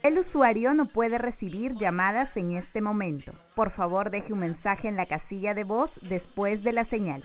El usuario no puede recibir llamadas en este momento. Por favor, deje un mensaje en la casilla de voz después de la señal.